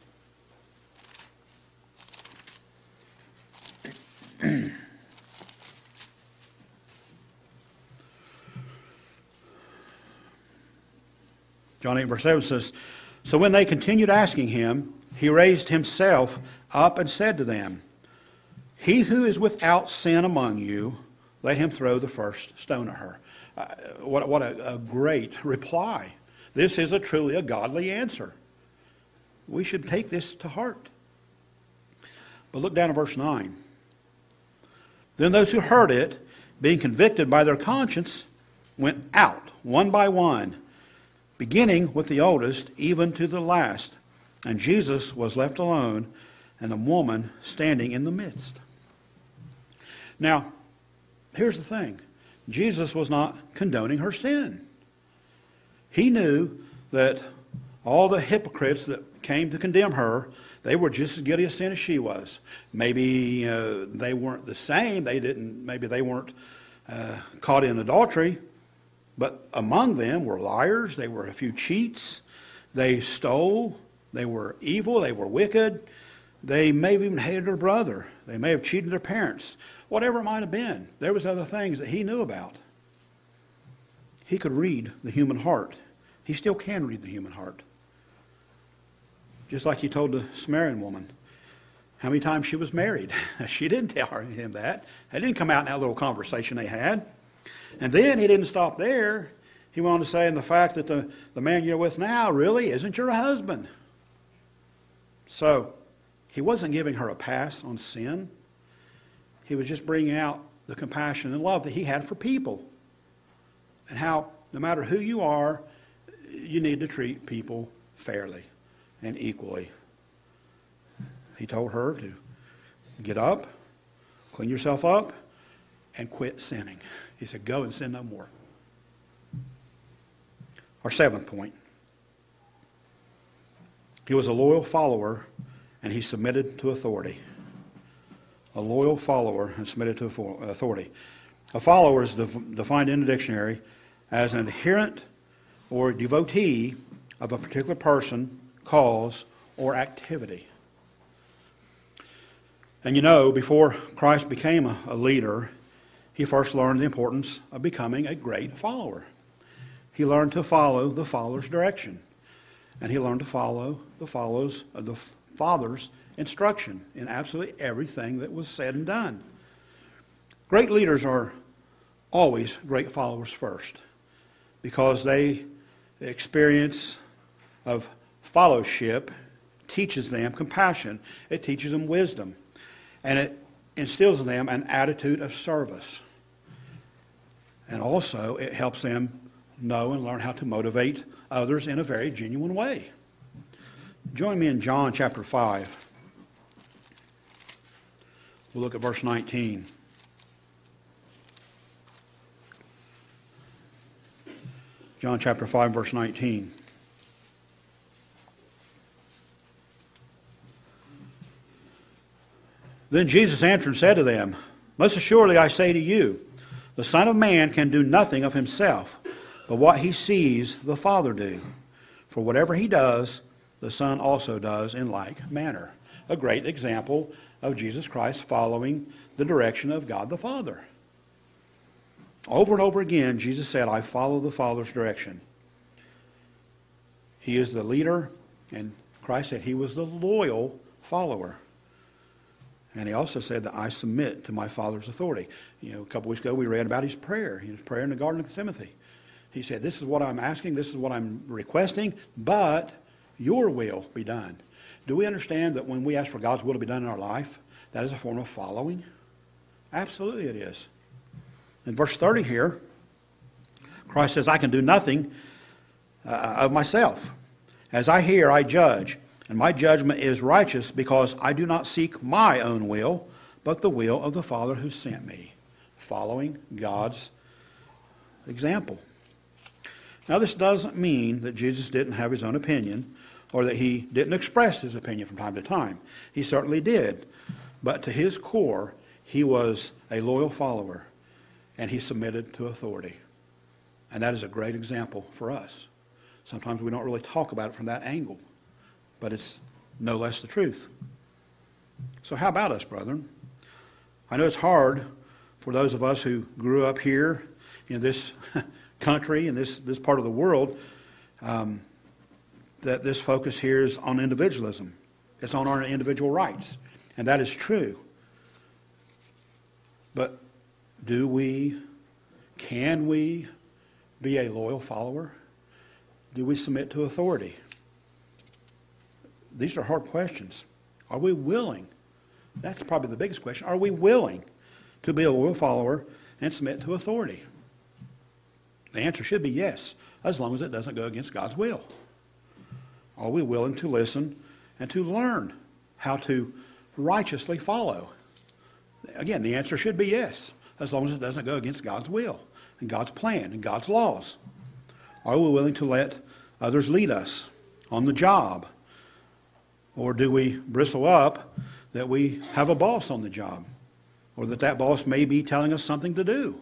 John eight verse seven says, "So when they continued asking him, he raised himself up and said to them, 'He who is without sin among you, let him throw the first stone at her.'" Uh, what what a, a great reply. This is a truly a godly answer. We should take this to heart. But look down at verse nine. "Then those who heard it, being convicted by their conscience, went out one by one, beginning with the oldest, even to the last. And Jesus was left alone, and the woman standing in the midst." Now, here's the thing. Jesus was not condoning her sin. He knew that all the hypocrites that came to condemn her, they were just as guilty of sin as she was. Maybe uh, they weren't the same. They didn't. Maybe they weren't uh, caught in adultery. But among them were liars. They were a few cheats. They stole. They were evil. They were wicked. They may have even hated their brother. They may have cheated their parents. Whatever it might have been, there was other things that he knew about. He could read the human heart. He still can read the human heart. Just like he told the Samaritan woman how many times she was married. She didn't tell him that. That didn't come out in that little conversation they had. And then he didn't stop there. He went on to say, and the fact that the, the man you're with now really isn't your husband. So, he wasn't giving her a pass on sin. He was just bringing out the compassion and love that he had for people. And how, no matter who you are, you need to treat people fairly and equally. He told her to get up, clean yourself up, and quit sinning. He said, go and sin no more. Our seventh point. He was a loyal follower, and he submitted to authority. A loyal follower and submitted to authority. A follower is def- defined in the dictionary as an adherent or devotee of a particular person, cause, or activity. And you know, before Christ became a, a leader, he first learned the importance of becoming a great follower. He learned to follow the Father's direction. And he learned to follow the follows of the Father's instruction in absolutely everything that was said and done. Great leaders are always great followers first, because they the experience of fellowship teaches them compassion. It teaches them wisdom. And it instills in them an attitude of service. And also, it helps them know and learn how to motivate others in a very genuine way. Join me in John chapter five. We'll look at verse nineteen. John chapter five, verse nineteen. Then Jesus answered and said to them, most assuredly I say to you, the Son of Man can do nothing of himself, but what he sees the Father do. For whatever he does, the Son also does in like manner. A great example of Jesus Christ following the direction of God the Father. Over and over again, Jesus said, I follow the Father's direction. He is the leader, and Christ said he was the loyal follower. And he also said that I submit to my Father's authority. You know, a couple weeks ago we read about his prayer, his prayer in the Garden of Gethsemane. He said, this is what I'm asking, this is what I'm requesting, but your will be done. Do we understand that when we ask for God's will to be done in our life, that is a form of following? Absolutely it is. In verse thirty here, Christ says, I can do nothing uh, of myself. As I hear, I judge, and my judgment is righteous because I do not seek my own will, but the will of the Father who sent me, following God's example. Now, this doesn't mean that Jesus didn't have his own opinion or that he didn't express his opinion from time to time. He certainly did. But to his core, he was a loyal follower, and he submitted to authority. And that is a great example for us. Sometimes we don't really talk about it from that angle, but it's no less the truth. So how about us, brethren? I know it's hard for those of us who grew up here in this country, in this, this part of the world, um, that this focus here is on individualism. It's on our individual rights. And that is true. But do we, can we be a loyal follower? Do we submit to authority? These are hard questions. Are we willing? That's probably the biggest question. Are we willing to be a loyal follower and submit to authority? The answer should be yes, as long as it doesn't go against God's will. Are we willing to listen and to learn how to righteously follow? Again, the answer should be yes, as long as it doesn't go against God's will and God's plan and God's laws. Are we willing to let others lead us on the job? Or do we bristle up that we have a boss on the job? Or that that boss may be telling us something to do?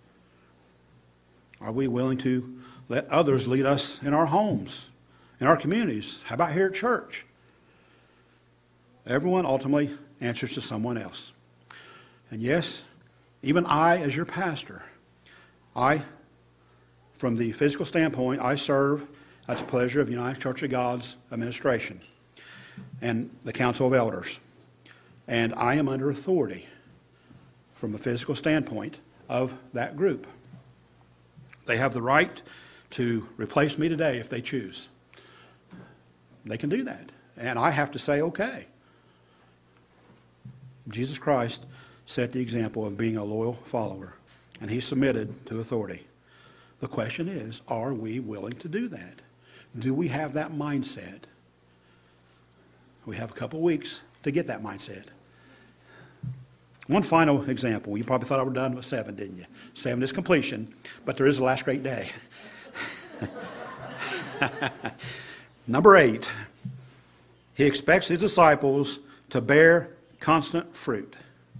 Are we willing to let others lead us in our homes, in our communities? How about here at church? Everyone ultimately answers to someone else. And yes, even I, as your pastor, I, from the physical standpoint, I serve at the pleasure of United Church of God's administration and the Council of Elders. And I am under authority from a physical standpoint of that group. They have the right to replace me today if they choose. They can do that. And I have to say, okay. Jesus Christ set the example of being a loyal follower, and he submitted to authority. The question is, are we willing to do that? Do we have that mindset? We have a couple weeks to get that mindset. One final example. You probably thought I were done with seven, didn't you? Seven is completion, but there is the last great day. Number eight, he expects his disciples to bear constant fruit.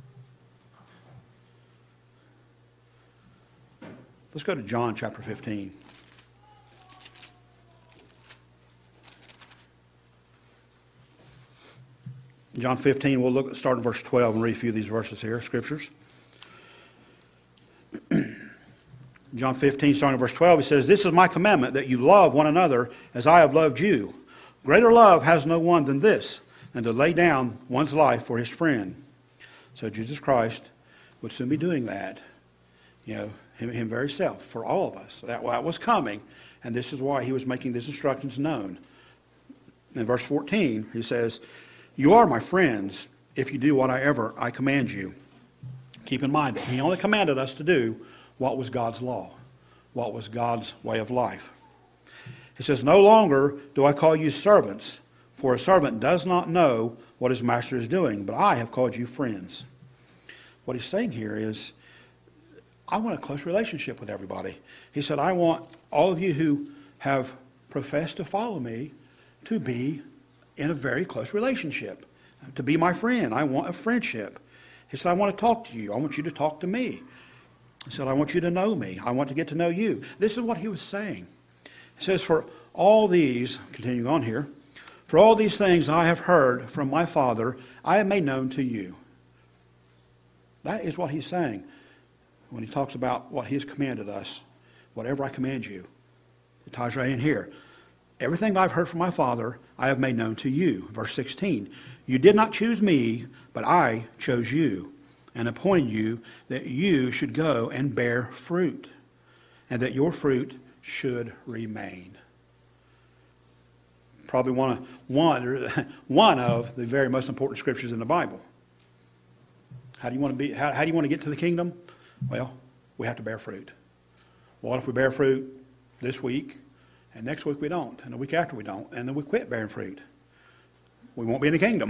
Let's go to John chapter fifteen. John fifteen, we'll look start in verse twelve and read a few of these verses here, scriptures. John fifteen, starting in verse twelve, he says, "This is my commandment, that you love one another as I have loved you. Greater love has no one than this, than to lay down one's life for his friend." So Jesus Christ would soon be doing that, you know, him, him very self, for all of us. That, that was coming, and this is why he was making these instructions known. In verse fourteen, he says, "You are my friends if you do whatever I command you." Keep in mind that he only commanded us to do what was God's law, what was God's way of life. He says, "No longer do I call you servants, for a servant does not know what his master is doing, but I have called you friends." What he's saying here is, I want a close relationship with everybody. He said, I want all of you who have professed to follow me to be in a very close relationship, to be my friend. I want a friendship. He said, I want to talk to you. I want you to talk to me. He said, I want you to know me. I want to get to know you. This is what he was saying. He says, for all these, continuing on here, for all these things I have heard from my Father, I have made known to you. That is what he's saying when he talks about what he has commanded us. Whatever I command you. It ties right in here. Everything I've heard from my Father, I have made known to you. Verse sixteen, you did not choose me, but I chose you and appointed you that you should go and bear fruit, and that your fruit should remain. Probably one of, one, one of the very most important scriptures in the Bible. How do you want to be? How, how do you want to get to the kingdom? Well, we have to bear fruit. What if we bear fruit this week, and next week we don't, and the week after we don't, and then we quit bearing fruit? We won't be in the kingdom.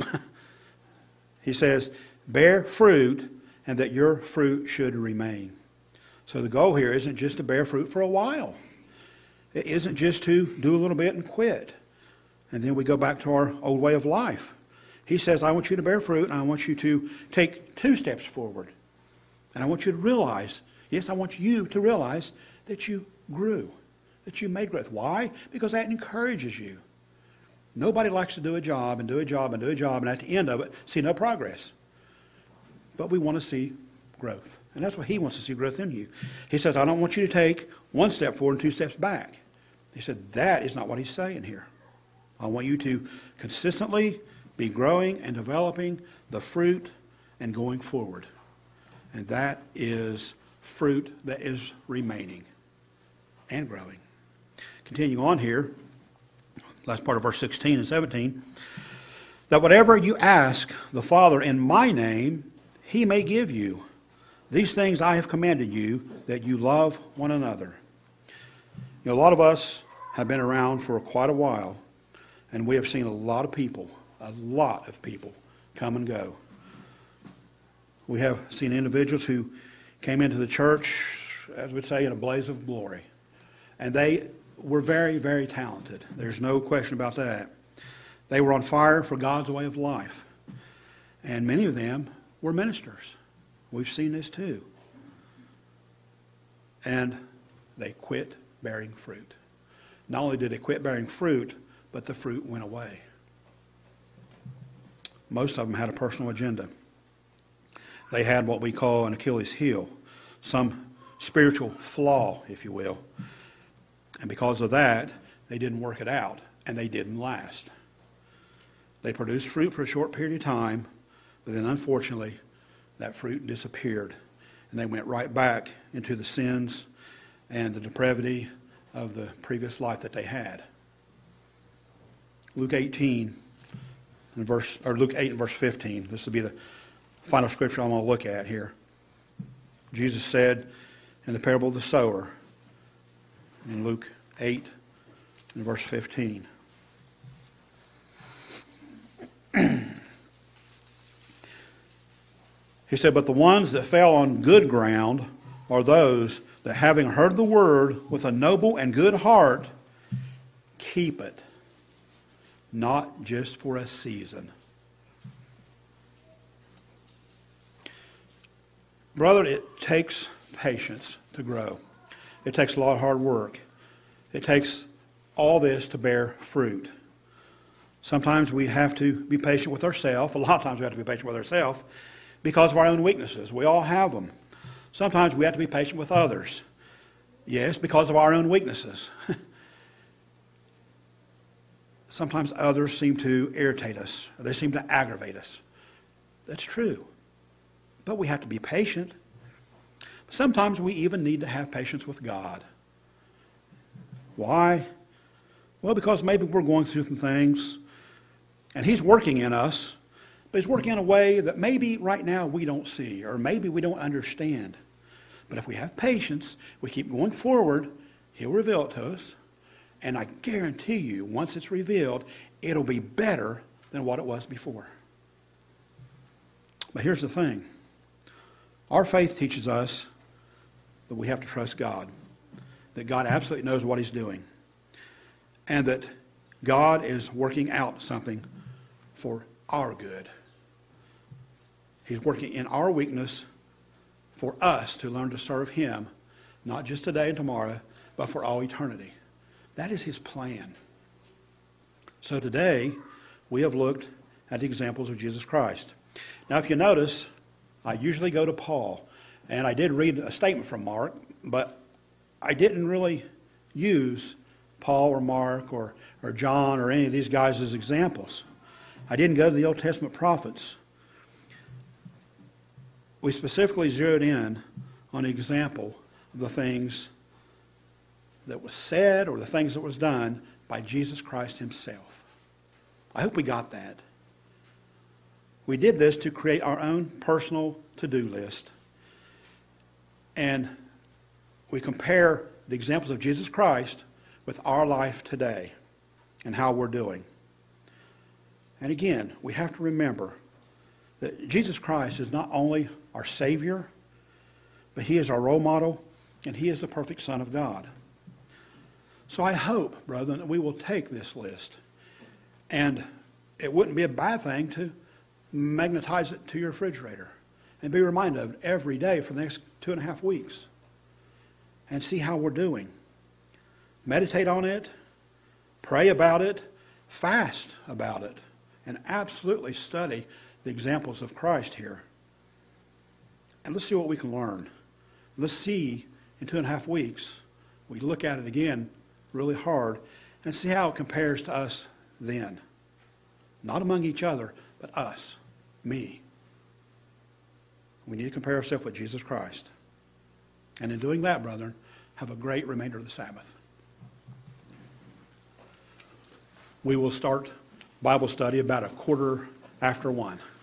He says, bear fruit, and that your fruit should remain. So the goal here isn't just to bear fruit for a while. It isn't just to do a little bit and quit, and then we go back to our old way of life. He says, I want you to bear fruit, and I want you to take two steps forward. And I want you to realize, yes, I want you to realize that you grew, that you made growth. Why? Because that encourages you. Nobody likes to do a job and do a job and do a job, and at the end of it, see no progress. But we want to see growth. And that's what he wants to see, growth in you. He says, I don't want you to take one step forward and two steps back. He said, that is not what he's saying here. I want you to consistently be growing and developing the fruit and going forward. And that is fruit that is remaining and growing. Continue on here, last part of verse sixteen and seventeen, that whatever you ask the Father in my name, he may give you. These things I have commanded you, that you love one another. You know, a lot of us have been around for quite a while, and we have seen a lot of people, a lot of people come and go. We have seen individuals who came into the church, as we'd say, in a blaze of glory. And they were very, very talented. There's no question about that. They were on fire for God's way of life. And many of them were ministers. We've seen this too. And they quit bearing fruit. Not only did they quit bearing fruit, but the fruit went away. Most of them had a personal agenda. They had what we call an Achilles heel, some spiritual flaw, if you will. And because of that, they didn't work it out, and they didn't last. They produced fruit for a short period of time, but then unfortunately, that fruit disappeared, and they went right back into the sins and the depravity of the previous life that they had. Luke eighteen, and verse, or Luke eight and verse fifteen. This will be the final scripture I'm going to look at here. Jesus said in the parable of the sower in Luke eight and verse fifteen. He said, "But the ones that fell on good ground are those that, having heard the word with a noble and good heart, keep it, not just for a season." Brother, it takes patience to grow. It takes a lot of hard work. It takes all this to bear fruit. Sometimes we have to be patient with ourselves. A lot of times we have to be patient with ourselves because of our own weaknesses. We all have them. Sometimes we have to be patient with others. Yes, because of our own weaknesses. Sometimes others seem to irritate us. Or they seem to aggravate us. That's true. But we have to be patient. Sometimes we even need to have patience with God. Why? Well, because maybe we're going through some things, and He's working in us, but He's working in a way that maybe right now we don't see, or maybe we don't understand. But if we have patience, we keep going forward, He'll reveal it to us, and I guarantee you, once it's revealed, it'll be better than what it was before. But here's the thing. Our faith teaches us that we have to trust God, that God absolutely knows what He's doing, and that God is working out something for our good. He's working in our weakness for us to learn to serve Him, not just today and tomorrow, but for all eternity. That is His plan. So today, we have looked at the examples of Jesus Christ. Now, if you notice, I usually go to Paul, and I did read a statement from Mark, but I didn't really use Paul or Mark or, or John or any of these guys as examples. I didn't go to the Old Testament prophets. We specifically zeroed in on an example of the things that was said or the things that was done by Jesus Christ Himself. I hope we got that. We did this to create our own personal to-do list. And we compare the examples of Jesus Christ with our life today and how we're doing. And again, we have to remember that Jesus Christ is not only our Savior, but He is our role model, and He is the perfect Son of God. So I hope, brethren, that we will take this list, and it wouldn't be a bad thing to magnetize it to your refrigerator and be reminded of it every day for the next two and a half weeks and see how we're doing. Meditate on it, pray about it, fast about it, and absolutely study the examples of Christ here. And let's see what we can learn. Let's see in two and a half weeks, we look at it again really hard and see how it compares to us then. Not among each other, but us, me. We need to compare ourselves with Jesus Christ. And in doing that, brethren, have a great remainder of the Sabbath. We will start Bible study about a quarter after one.